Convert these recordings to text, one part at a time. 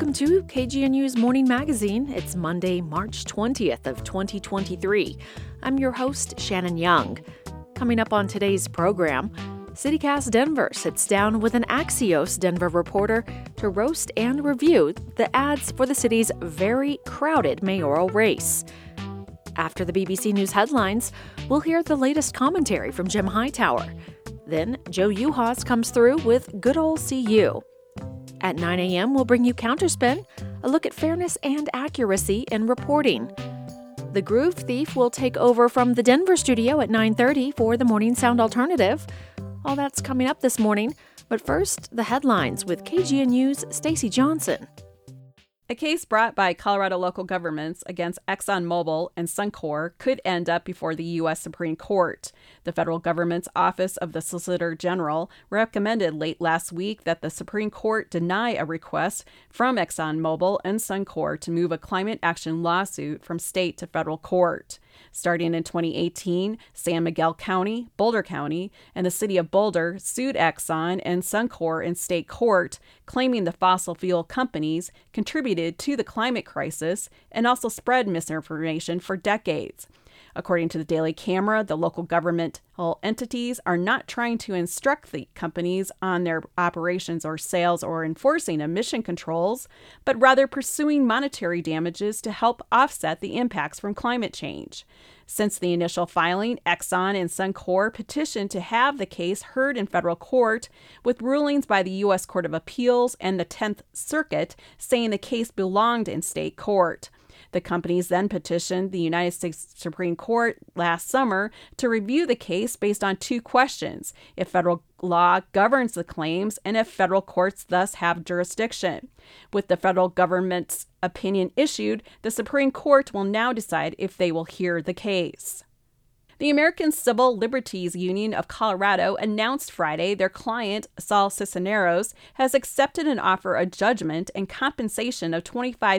Welcome to KGNU's Morning Magazine. It's Monday, March 20th of 2023. I'm your host, Shannon Young. Coming up on today's program, CityCast Denver sits down with an Axios Denver reporter to roast and review the ads for the city's very crowded mayoral race. After the BBC News headlines, we'll hear the latest commentary from Jim Hightower. Then Joe Uhas comes through with Good Ol' CU. At 9 a.m., we'll bring you Counterspin, a look at fairness and accuracy in reporting. The Groove Thief will take over from the Denver studio at 9:30 for the Morning Sound Alternative. All that's coming up this morning, but first, the headlines with KGNU's Stacey Johnson. A case brought by Colorado local governments against ExxonMobil and Suncor could end up before the U.S. Supreme Court. The federal government's Office of the Solicitor General recommended late last week that the Supreme Court deny a request from ExxonMobil and Suncor to move a climate action lawsuit from state to federal court. Starting in 2018, San Miguel County, Boulder County, and the city of Boulder sued Exxon and Suncor in state court, claiming the fossil fuel companies contributed to the climate crisis and also spread misinformation for decades. According to the Daily Camera, the local governmental entities are not trying to instruct the companies on their operations or sales or enforcing emission controls, but rather pursuing monetary damages to help offset the impacts from climate change. Since the initial filing, Exxon and Suncor petitioned to have the case heard in federal court, with rulings by the U.S. Court of Appeals and the 10th Circuit saying the case belonged in state court. The companies then petitioned the United States Supreme Court last summer to review the case based on two questions: if federal law governs the claims and if federal courts thus have jurisdiction. With the federal government's opinion issued, the Supreme Court will now decide if they will hear the case. The American Civil Liberties Union of Colorado announced Friday their client, Saul Cisneros, has accepted an offer of judgment and compensation of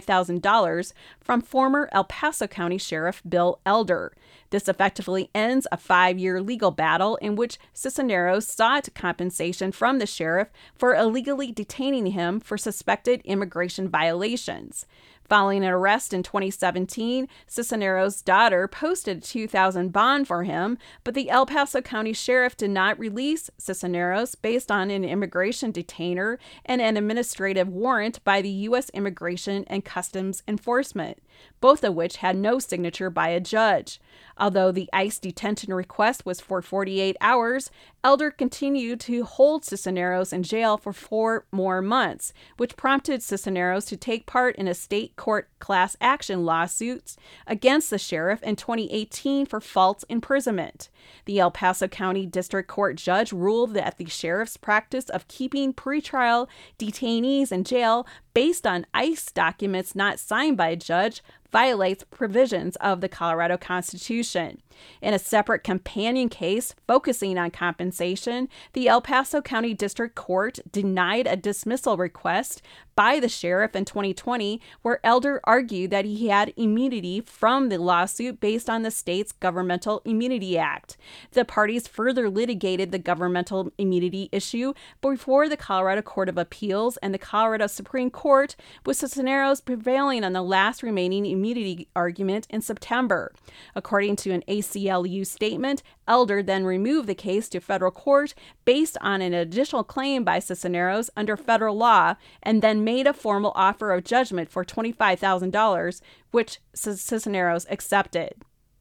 $25,000 from former El Paso County Sheriff Bill Elder. This effectively ends a 5-year legal battle in which Cisneros sought compensation from the sheriff for illegally detaining him for suspected immigration violations. Following an arrest in 2017, Cisneros' daughter posted a $2,000 bond for him, but the El Paso County Sheriff did not release Cisneros based on an immigration detainer and an administrative warrant by the U.S. Immigration and Customs Enforcement, both of which had no signature by a judge. Although the ICE detention request was for 48 hours, Elder continued to hold Cisneros in jail for 4 more months, which prompted Cisneros to take part in a state court class action lawsuits against the sheriff in 2018 for false imprisonment. The El Paso County District Court judge ruled that the sheriff's practice of keeping pretrial detainees in jail based on ICE documents not signed by a judge violates provisions of the Colorado Constitution. In a separate companion case focusing on compensation, the El Paso County District Court denied a dismissal request by the sheriff in 2020, where Elder argued that he had immunity from the lawsuit based on the state's Governmental Immunity Act. The parties further litigated the governmental immunity issue before the Colorado Court of Appeals and the Colorado Supreme Court, with Cisneros prevailing on the last remaining immunity argument in September. According to an ACLU statement, Elder then removed the case to federal court based on an additional claim by Cisneros under federal law, and then made a formal offer of judgment for $25,000, which Cisneros accepted.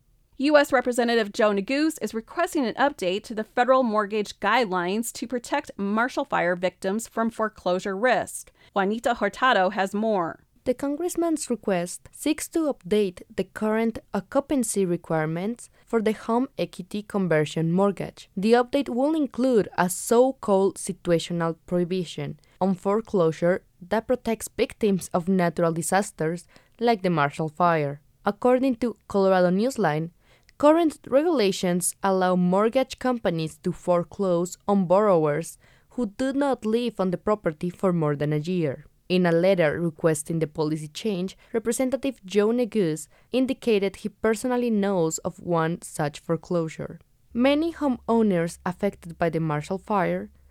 U.S. Representative Joe Neguse is requesting an update to the federal mortgage guidelines to protect Marshall Fire victims from foreclosure risk. Juanita Hurtado has more. The congressman's request seeks to update the current occupancy requirements for the home equity conversion mortgage. The update will include a so-called situational prohibition on foreclosure that protects victims of natural disasters like the Marshall Fire. According to Colorado Newsline, current regulations allow mortgage companies to foreclose on borrowers who do not live on the property for more than a year. In a letter requesting the policy change, Representative Joe Neguse indicated he personally knows of one such foreclosure. Many homeowners affected by the Marshall Fire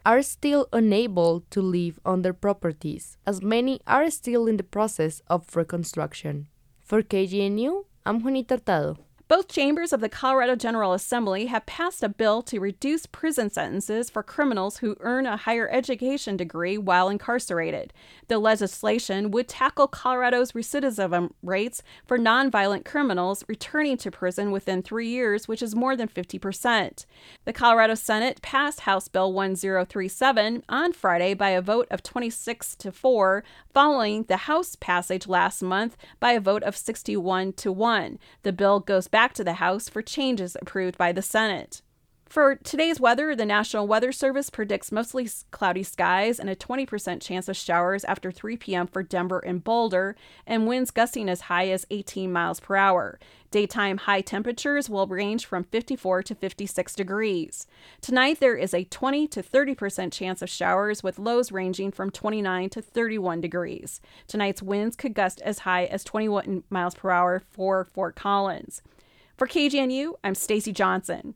are still unable to live on their properties, as many are still in the process of reconstruction. For KGNU, I'm Juanita Hurtado. Both chambers of the Colorado General Assembly have passed a bill to reduce prison sentences for criminals who earn a higher education degree while incarcerated. The legislation would tackle Colorado's recidivism rates for nonviolent criminals returning to prison within 3 years, which is more than 50%. The Colorado Senate passed House Bill 1037 on Friday by a vote of 26-4, following the House passage last month by a vote of 61-1. The bill goes back to the House for changes approved by the Senate. For today's weather, the National Weather Service predicts mostly cloudy skies and a 20% chance of showers after 3 p.m. for Denver and Boulder, and winds gusting as high as 18 miles per hour. Daytime high temperatures will range from 54 to 56 degrees. Tonight, there is a 20 to 30% chance of showers, with lows ranging from 29 to 31 degrees. Tonight's winds could gust as high as 21 miles per hour for Fort Collins. For KGNU, I'm Stacy Johnson.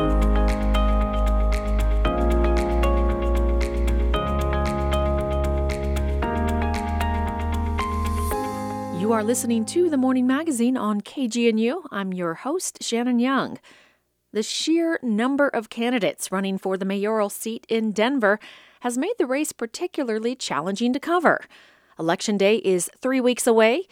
You are listening to The Morning Magazine on KGNU. I'm your host, Shannon Young. The sheer number of candidates running for the mayoral seat in Denver has made the race particularly challenging to cover. Election Day is 3 weeks away.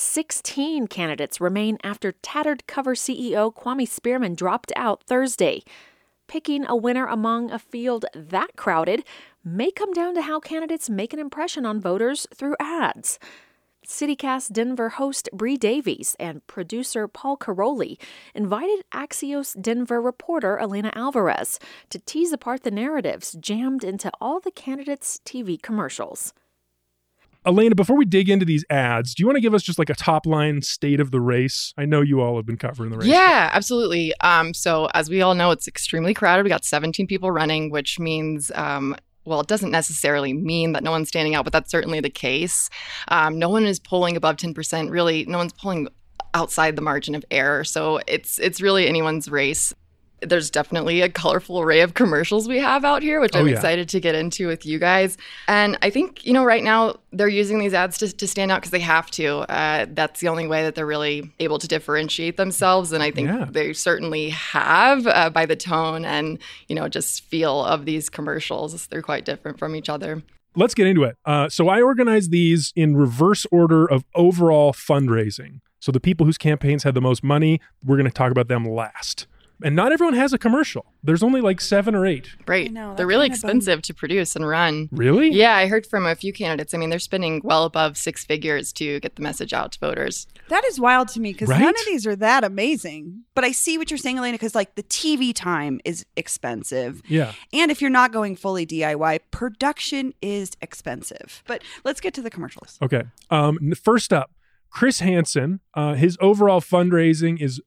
16 candidates remain after tattered cover CEO Kwame Spearman dropped out Thursday. Picking a winner among a field that crowded may come down to how candidates make an impression on voters through ads. CityCast Denver host Bree Davies and producer Paul Caroli invited Axios Denver reporter Elena Alvarez to tease apart the narratives jammed into all the candidates' TV commercials. Elena, before we dig into these ads, do you want to give us just like a top-line state of the race? I know you all have been covering the race. Yeah, absolutely. So as we all know, it's extremely crowded. We got 17 people running, which means, well, it doesn't necessarily mean that no one's standing out, but that's certainly the case. No one is polling above 10%. Really, no one's polling outside the margin of error. So it's really anyone's race. There's definitely a colorful array of commercials we have out here, which I'm excited to get into with you guys. And I think, right now they're using these ads to stand out because they have to. That's the only way that they're really able to differentiate themselves. And I think they certainly have by the tone and, just feel of these commercials. They're quite different from each other. Let's get into it. So I organized these in reverse order of overall fundraising. So the people whose campaigns had the most money, we're going to talk about them last. And not everyone has a commercial. There's only like 7 or 8. Right. They're really expensive to produce and run. Really? Yeah, I heard from a few candidates. I mean, they're spending well above 6 figures to get the message out to voters. That is wild to me because none of these are that amazing. But I see what you're saying, Elena, because like the TV time is expensive. Yeah. And if you're not going fully DIY, production is expensive. But let's get to the commercials. Okay. First up, Chris Hansen, his overall fundraising is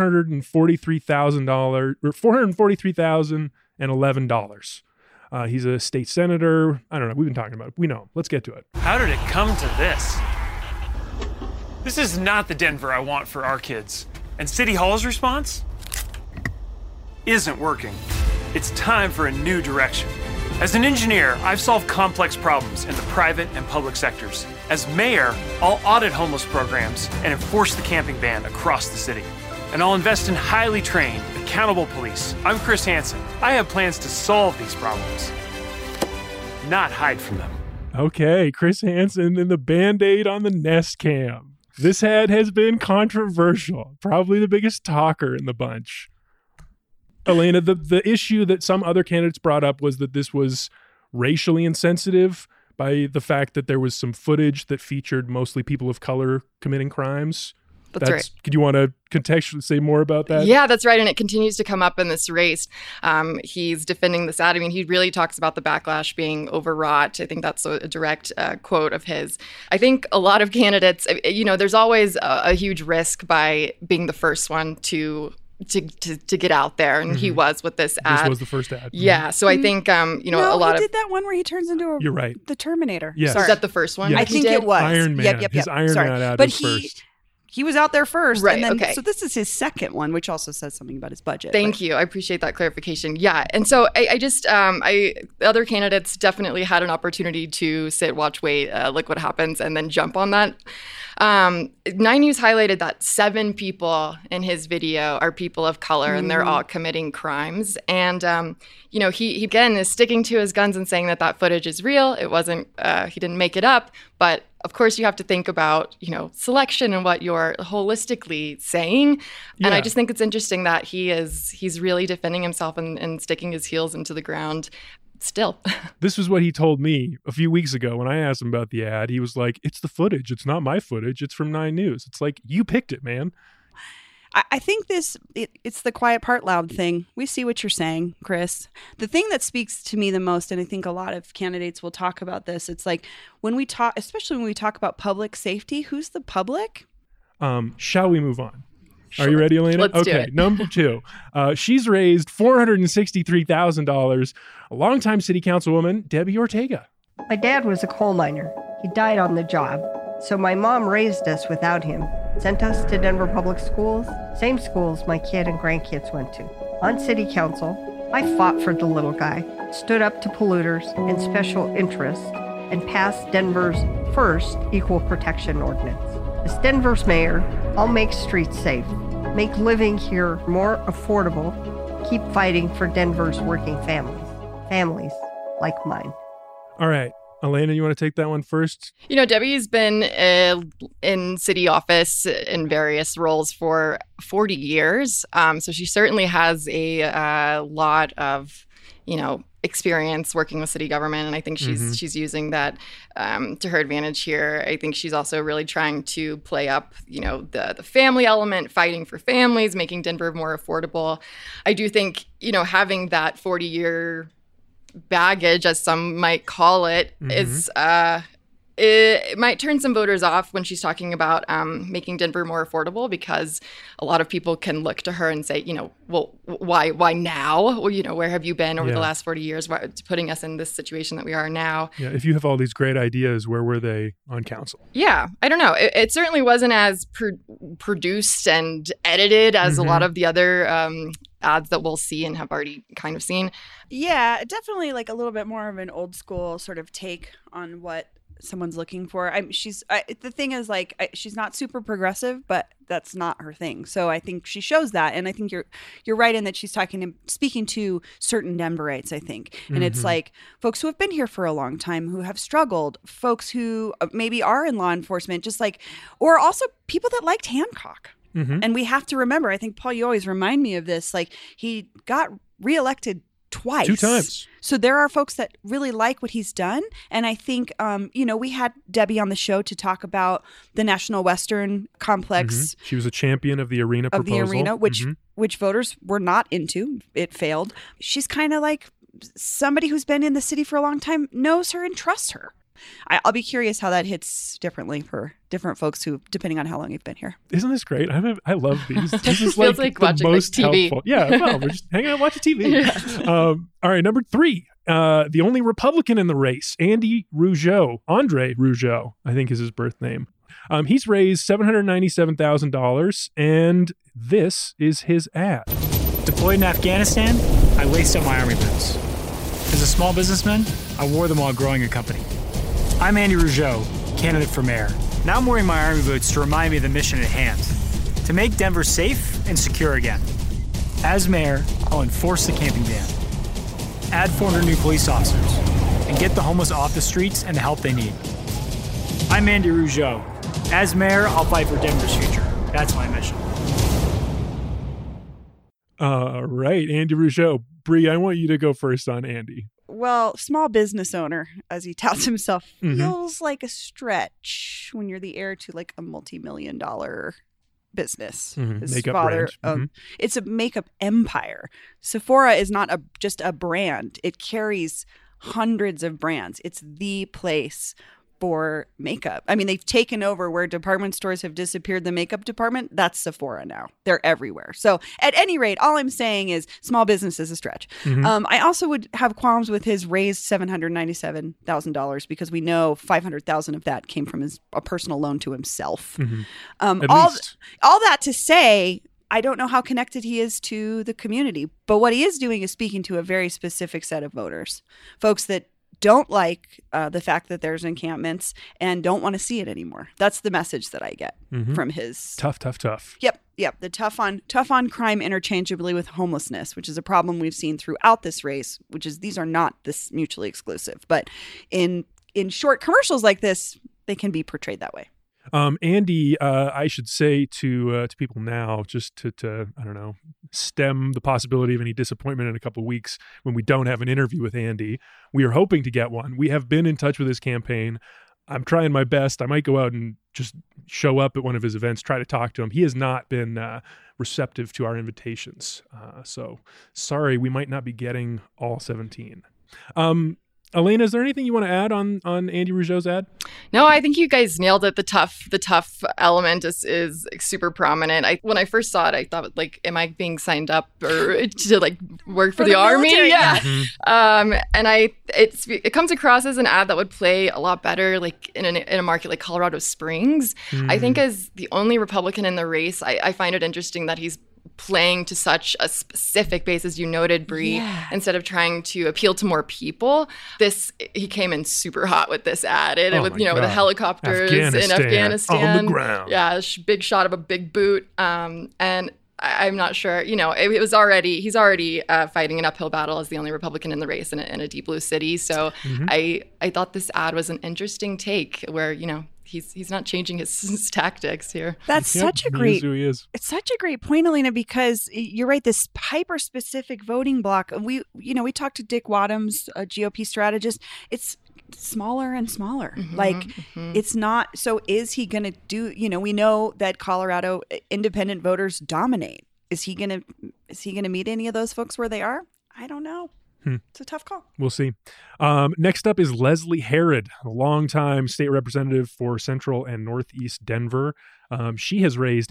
$443,000 or $443,011. He's a state senator. I don't know. We've been talking about it. We know. Let's get to it. How did it come to this? This is not the Denver I want for our kids. And City Hall's response isn't working. It's time for a new direction. As an engineer, I've solved complex problems in the private and public sectors. As mayor, I'll audit homeless programs and enforce the camping ban across the city. And I'll invest in highly trained, accountable police. I'm Chris Hansen. I have plans to solve these problems, not hide from them. Okay, Chris Hansen and the Band-Aid on the Nest Cam. This ad has been controversial, probably the biggest talker in the bunch. Elena, the issue that some other candidates brought up was that this was racially insensitive by the fact that there was some footage that featured mostly people of color committing crimes. That's right. Could you want to contextually say more about that? Yeah, that's right. And it continues to come up in this race. He's defending this ad. I mean, he really talks about the backlash being overwrought. I think that's a direct quote of his. I think a lot of candidates, there's always a huge risk by being the first one to get out there, and he was with this ad. This was the first ad. Yeah, so I think a lot of... he did that one where he turns into You're right. the Terminator. Yes. Is that the first one? Yes. I think it was. Iron Man. Yep. His Iron Man ad but was first. he was out there first. Right, And then, okay. So this is his second one, which also says something about his budget. Thank you. I appreciate that clarification. Yeah. And so the other candidates definitely had an opportunity to sit, watch, wait, look what happens, and then jump on that. 9 News highlighted that 7 people in his video are people of color, and they're all committing crimes. And, he again is sticking to his guns and saying that footage is real. It wasn't, he didn't make it up. But of course, you have to think about, selection and what you're holistically saying. And I just think it's interesting that he's really defending himself and sticking his heels into the ground. Still. This was what he told me a few weeks ago when I asked him about the ad. He was like, it's the footage. It's not my footage. It's from 9 News. It's like, you picked it, man. I think it's the quiet part loud thing. We see what you're saying, Chris. The thing that speaks to me the most, and I think a lot of candidates will talk about this, it's like especially when we talk about public safety, who's the public? Shall we move on? Are you ready, Elena? Let's do it. Number 2. She's raised $463,000. A longtime city councilwoman, Debbie Ortega. My dad was a coal miner. He died on the job. So my mom raised us without him, sent us to Denver Public Schools, same schools my kid and grandkids went to. On city council, I fought for the little guy, stood up to polluters and special interests, and passed Denver's first equal protection ordinance. As Denver's mayor, I'll make streets safe, make living here more affordable, keep fighting for Denver's working families like mine. All right. Elena, you want to take that one first? Debbie's been in city office in various roles for 40 years. So she certainly has a lot of, experience working with city government. And I think she's using that to her advantage here. I think she's also really trying to play up, the family element, fighting for families, making Denver more affordable. I do think, having that 40-year baggage, as some might call it, is it might turn some voters off when she's talking about making Denver more affordable, because a lot of people can look to her and say, well, why now? Well, where have you been over the last 40 years, putting us in this situation that we are now? Yeah, if you have all these great ideas, where were they on council? Yeah, I don't know. It certainly wasn't as produced and edited as a lot of the other ads that we'll see and have already kind of seen. Yeah, definitely like a little bit more of an old school sort of take on what someone's looking for. The thing is, she's not super progressive, but that's not her thing. So I think she shows that, and I think you're right in that she's speaking to certain Denverites, I think. And it's like folks who have been here for a long time, who have struggled, folks who maybe are in law enforcement, or also people that liked Hancock. And we have to remember, I think, Paul, you always remind me of this, he got reelected twice. 2 times. So there are folks that really like what he's done. And I think, we had Debbie on the show to talk about the National Western Complex. She was a champion of the arena proposal. Which voters were not into. It failed. She's kind of like somebody who's been in the city for a long time, knows her and trusts her. I'll be curious how that hits differently for different folks who, depending on how long you've been here. Isn't this great? I love these. This is like the most TV. helpful. Yeah, well, we're just hanging out watching TV. Yeah. All right, number 3. The only Republican in the race, Andre Rougeau, I think is his birth name. He's raised $797,000, and this is his ad. Deployed in Afghanistan, I laced up my army boots. As a small businessman, I wore them while growing a company. I'm Andre Rougeau, candidate for mayor. Now I'm wearing my army boots to remind me of the mission at hand, to make Denver safe and secure again. As mayor, I'll enforce the camping ban, add 400 new police officers, and get the homeless off the streets and the help they need. I'm Andre Rougeau. As mayor, I'll fight for Denver's future. That's my mission. All right, Andre Rougeau. Bree, I want you to go first on Andy. Well, small business owner, as he touts himself, feels like a stretch when you're the heir to like a multi-million-dollar business. His makeup father brand. It's a makeup empire. Sephora is not just a brand. It carries hundreds of brands. It's the place for makeup. I mean, they've taken over where department stores have disappeared the makeup department. That's Sephora now. They're everywhere. So at any rate, all I'm saying is small business is a stretch. I also would have qualms with his raised $797,000 because we know $500,000 of that came from a personal loan to himself. All that to say, I don't know how connected he is to the community, but what he is doing is speaking to a very specific set of voters, folks that don't like the fact that there's encampments and don't want to see it anymore. That's the message that I get from his tough. Yep. The tough on crime interchangeably with homelessness, which is a problem we've seen throughout this race. Which is these are not this mutually exclusive, but in short commercials like this, they can be portrayed that way. Andy, I should say to people now, just to I don't know, stem the possibility of any disappointment in a couple of weeks when we don't have an interview with Andy. We are hoping to get one. We have been in touch with his campaign. I'm trying my best. I might go out and just show up at one of his events, try to talk to him. He has not been receptive to our invitations. So sorry, we might not be getting all 17. Elena, is there anything you want to add on Andy Rougeau's ad? No, I think you guys nailed it. The tough element is super prominent. When I first saw it, I thought, like, am I being signed up or to like work for the army? Military, yeah. And it comes across as an ad that would play a lot better, like in a market like Colorado Springs. I think as the only Republican in the race, I find it interesting that he's playing to such a specific base, as you noted, Bree, instead of trying to appeal to more people. He came in super hot with this ad, with the helicopters in Afghanistan on the ground. Yeah, big shot of a big boot, and I'm not sure. He's already fighting an uphill battle as the only Republican in the race in a deep blue city. So I thought this ad was an interesting take, where he's not changing his tactics here. That's He is. It's such a great point, Elena, because you're right. This hyper-specific voting block. We talked to Dick Wadhams, a GOP strategist. It's smaller and smaller. It's not. So is he going to do? We know that Colorado independent voters dominate. Is he going to meet any of those folks where they are? I don't know. It's a tough call. We'll see. Next up is Leslie Herod, a longtime state representative for Central and Northeast Denver. She has raised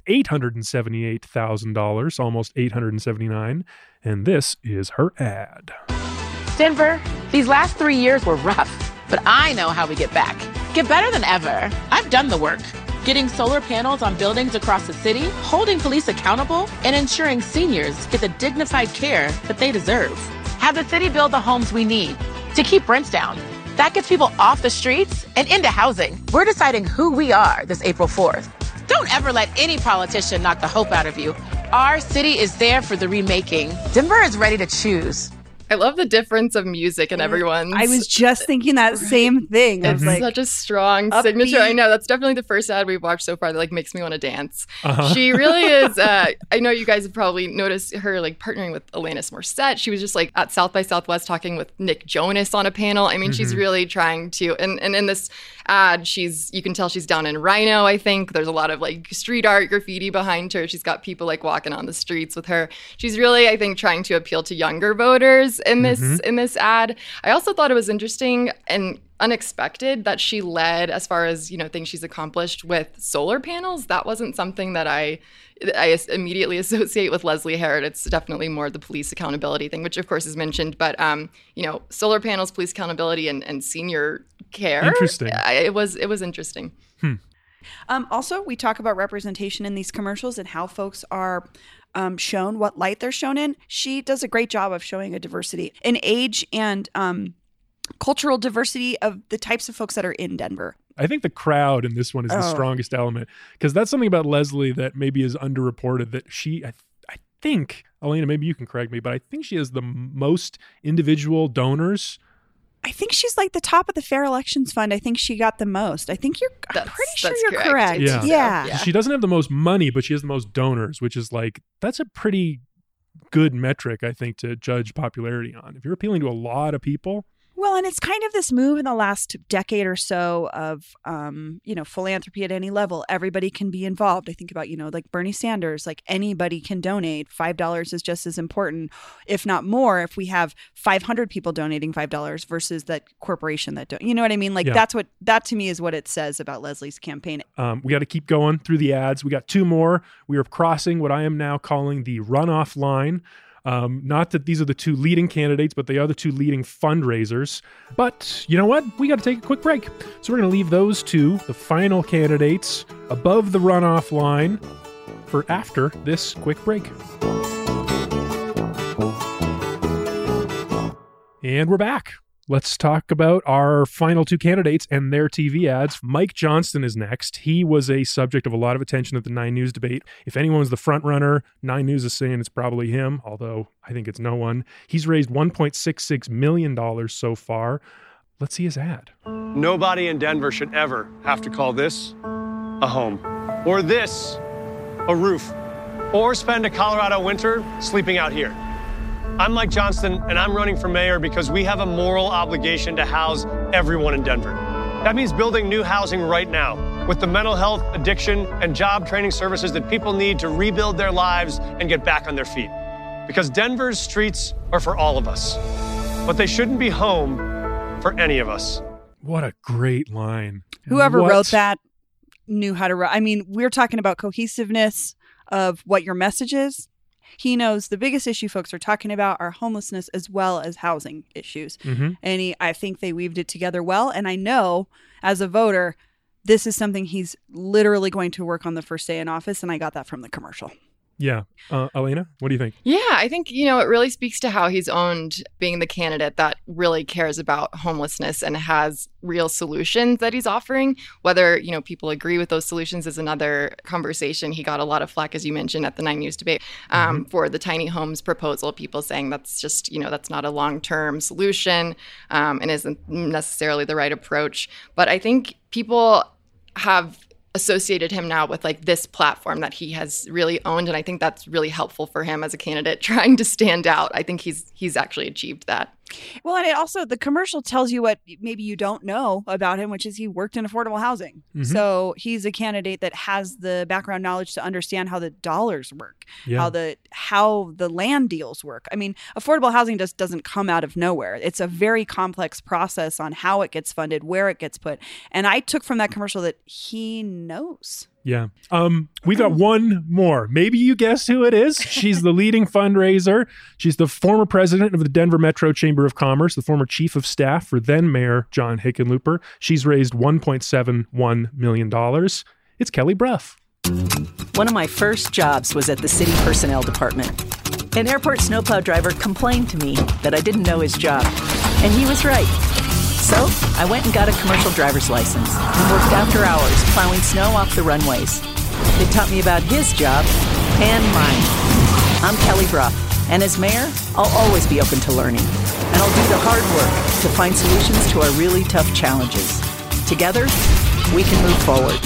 $878,000, almost $879,000, and this is her ad. Denver, these last 3 years were rough, but I know how we get back. Get better than ever. I've done the work. Getting solar panels on buildings across the city, holding police accountable, and ensuring seniors get the dignified care that they deserve. Have the city build the homes we need to keep rents down. That gets people off the streets and into housing. We're deciding who we are this April 4th. Don't ever let any politician knock the hope out of you. Our city is there for the remaking. Denver is ready to choose. I love the difference of music in everyone's. I was just thinking that same thing. It's such a strong signature. I know that's definitely the first ad we've watched so far that makes me want to dance. She really is. I know you guys have probably noticed her partnering with Alanis Morissette. She was just at South by Southwest talking with Nick Jonas on a panel. I mean, she's really trying to. And in this ad, you can tell she's down in Rhino. I think there's a lot of street art graffiti behind her. She's got people walking on the streets with her. She's really, I think, trying to appeal to younger voters in this ad. I also thought it was interesting and unexpected that she led as far as things she's accomplished with solar panels. That wasn't something that I immediately associate with Leslie Herod. It's definitely more the police accountability thing, which of course is mentioned, but solar panels, police accountability, and senior care. Interesting. It was interesting. Also, we talk about representation in these commercials and how folks are shown, what light they're shown in. She does a great job of showing a diversity in age and cultural diversity of the types of folks that are in Denver. I think the crowd in this one is the strongest element, because that's something about Leslie that maybe is underreported, that she, I think, Elena, maybe you can correct me, but I think she has the most individual donors. I think she's the top of the Fair Elections Fund. I think she got the most. I'm pretty sure you're correct. Yeah. She doesn't have the most money, but she has the most donors, which is that's a pretty good metric, I think, to judge popularity on. If you're appealing to a lot of people, Well, and it's kind of this move in the last decade or so of, philanthropy at any level. Everybody can be involved. I think about, like Bernie Sanders, like anybody can donate. $5 is just as important, if not more, if we have 500 people donating $5 versus that corporation that don't. You know what I mean? Like that to me is what it says about Leslie's campaign. We got to keep going through the ads. We got 2 more. We are crossing what I am now calling the runoff line. Not that these are the 2 leading candidates, but they are the 2 leading fundraisers. But you know what? We got to take a quick break. So we're going to leave those 2, the final candidates, above the runoff line for after this quick break. And we're back. Let's talk about our final 2 candidates and their TV ads. Mike Johnston is next. He was a subject of a lot of attention at the 9 News debate. If anyone was the front runner, 9 News is saying it's probably him, although I think it's no one. He's raised $1.66 million so far. Let's see his ad. Nobody in Denver should ever have to call this a home, or this a roof, or spend a Colorado winter sleeping out here. I'm Mike Johnston, and I'm running for mayor because we have a moral obligation to house everyone in Denver. That means building new housing right now with the mental health, addiction, and job training services that people need to rebuild their lives and get back on their feet. Because Denver's streets are for all of us, but they shouldn't be home for any of us. What a great line. Whoever wrote that knew how to write. I mean, we're talking about cohesiveness of what your message is. He knows the biggest issue folks are talking about are homelessness as well as housing issues. Mm-hmm. And I think they weaved it together well. And I know as a voter, this is something he's literally going to work on the first day in office. And I got that from the commercial. Yeah. Elena, what do you think? Yeah, I think, it really speaks to how he's owned being the candidate that really cares about homelessness and has real solutions that he's offering. Whether, people agree with those solutions is another conversation. He got a lot of flack, as you mentioned, at the 9 News debate for the tiny homes proposal. People saying that's just, that's not a long-term solution and isn't necessarily the right approach. But I think people have associated him now with like this platform that he has really owned, and I think that's really helpful for him as a candidate trying to stand out. I think he's actually achieved that. Well, and it also, the commercial tells you what maybe you don't know about him, which is he worked in affordable housing. Mm-hmm. So he's a candidate that has the background knowledge to understand how the dollars work, how the land deals work. I mean, affordable housing just doesn't come out of nowhere. It's a very complex process on how it gets funded, where it gets put. And I took from that commercial that he knows. Yeah. We got one more. Maybe you guessed who it is. She's the leading fundraiser. She's the former president of the Denver Metro Chamber of Commerce, the former chief of staff for then Mayor John Hickenlooper. She's raised $1.71 million. It's Kelly Brough. One of my first jobs was at the city personnel department. An airport snowplow driver complained to me that I didn't know his job. And he was right. So I went and got a commercial driver's license and worked after hours plowing snow off the runways. They taught me about his job and mine. I'm Kelly Brough, and as mayor, I'll always be open to learning. And I'll do the hard work to find solutions to our really tough challenges. Together, we can move forward.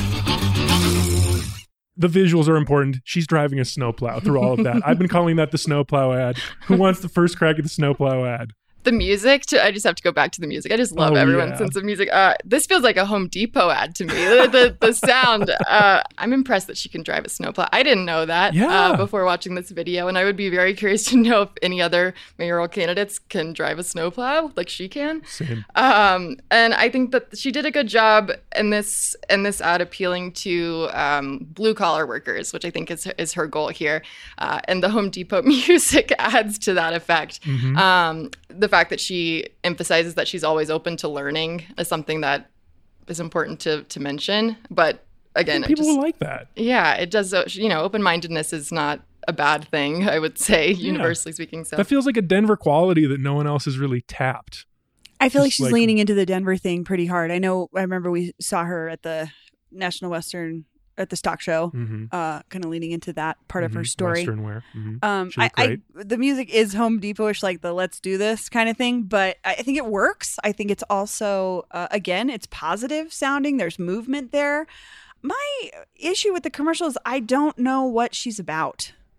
The visuals are important. She's driving a snowplow through all of that. I've been calling that the snowplow ad. Who wants the first crack at the snowplow ad? The music, I just have to go back to the music. I just love everyone's sense of music. This feels like a Home Depot ad to me. The sound. I'm impressed that she can drive a snowplow. I didn't know that before watching this video, and I would be very curious to know if any other mayoral candidates can drive a snowplow like she can. Same. And I think that she did a good job in this ad appealing to blue collar workers, which I think is her goal here. And the Home Depot music adds to that effect. Mm-hmm. The fact that she emphasizes that she's always open to learning is something that is important to mention. But again, people will like that. Yeah, it does. Open-mindedness is not a bad thing, I would say, universally speaking. So that feels like a Denver quality that no one else has really tapped. I feel like she's leaning into the Denver thing pretty hard. I remember we saw her at the National Western at the stock show, kind of leaning into that part of her story. Western wear. Mm-hmm. The music is Home Depot-ish, like the let's do this kind of thing, but I think it works. I think it's also, again, it's positive sounding. There's movement there. My issue with the commercial is I don't know what she's about.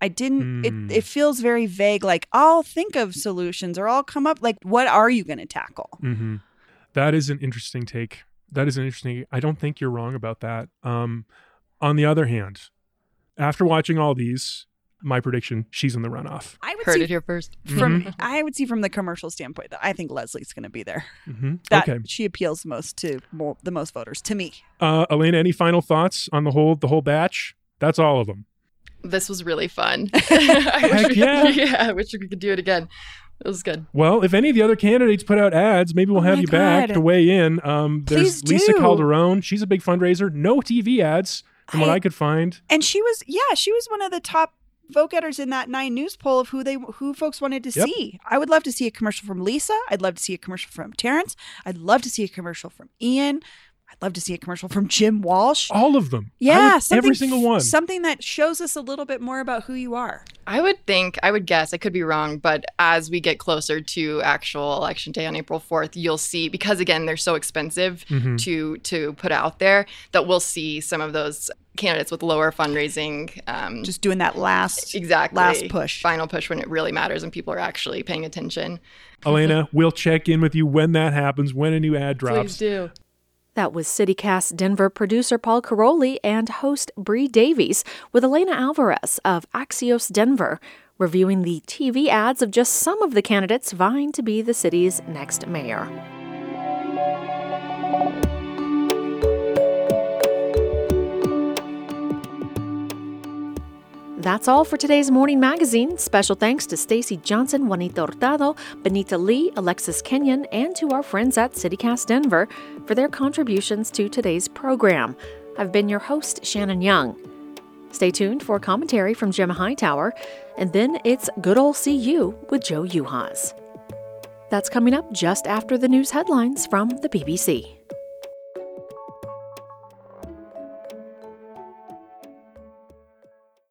I didn't, it feels very vague. Like, I'll think of solutions or I'll come up. Like, what are you going to tackle? Mm-hmm. That is an interesting take. I don't think you're wrong about that. On the other hand, after watching all these, my prediction, she's in the runoff. I would Heard it here first. I would see from the commercial standpoint that I think Leslie's going to be there. Mm-hmm. That Okay. she appeals most to the most voters, to me. Elena, any final thoughts on the whole batch? That's all of them. This was really fun. Heck yeah. I wish we could do it again. It was good. Well, if any of the other candidates put out ads, maybe we'll have you back to weigh in. There's Please Lisa do. Calderon. She's a big fundraiser. No TV ads from what I could find. And she was one of the top vote getters in that 9 News poll of who folks wanted to see. I would love to see a commercial from Lisa. I'd love to see a commercial from Terrence. I'd love to see a commercial from Ian. I'd love to see a commercial from Jim Walsh. All of them. Yeah, every single one. Something that shows us a little bit more about who you are. I would guess, I could be wrong, but as we get closer to actual election day on April 4th, you'll see, because again, they're so expensive to put out there, that we'll see some of those candidates with lower fundraising. Just doing that last push. Final push when it really matters and people are actually paying attention. Elena, we'll check in with you when that happens, when a new ad drops. Please do. That was CityCast Denver producer Paul Caroli and host Bree Davies with Elena Alvarez of Axios Denver, reviewing the TV ads of just some of the candidates vying to be the city's next mayor. That's all for today's Morning Magazine. Special thanks to Stacy Johnson, Juanita Hurtado, Benita Lee, Alexis Kenyon, and to our friends at CityCast Denver for their contributions to today's program. I've been your host, Shannon Young. Stay tuned for commentary from Gemma Hightower, and then it's Good Ol' CU with Joe Uhas. That's coming up just after the news headlines from the BBC.